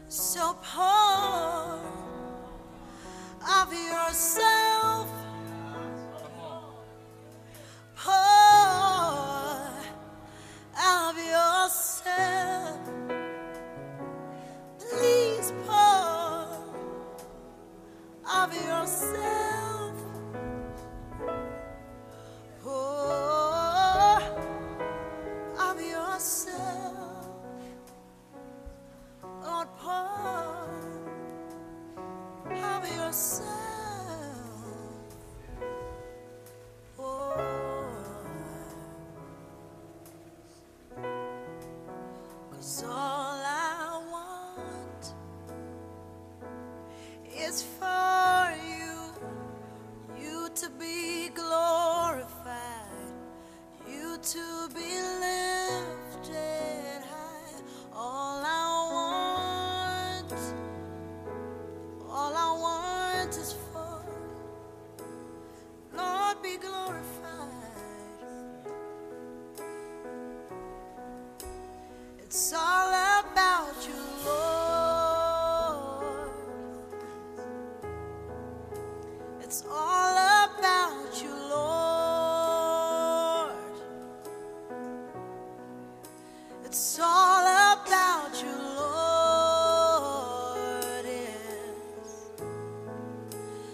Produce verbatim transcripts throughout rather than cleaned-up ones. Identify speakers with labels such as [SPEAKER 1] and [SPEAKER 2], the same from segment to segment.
[SPEAKER 1] So pour of yourself, pour of yourself. Please pour of yourself, pour of yourself. Lord, pour of yourself. Pour. 'Cause all I want is for you, you to be glorified, you to be lifted high. All I want, all I want is for Lord be glorified. It's all about you, Lord. It's all about you, Lord. It's all about you, Lord. Yes.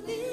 [SPEAKER 1] me.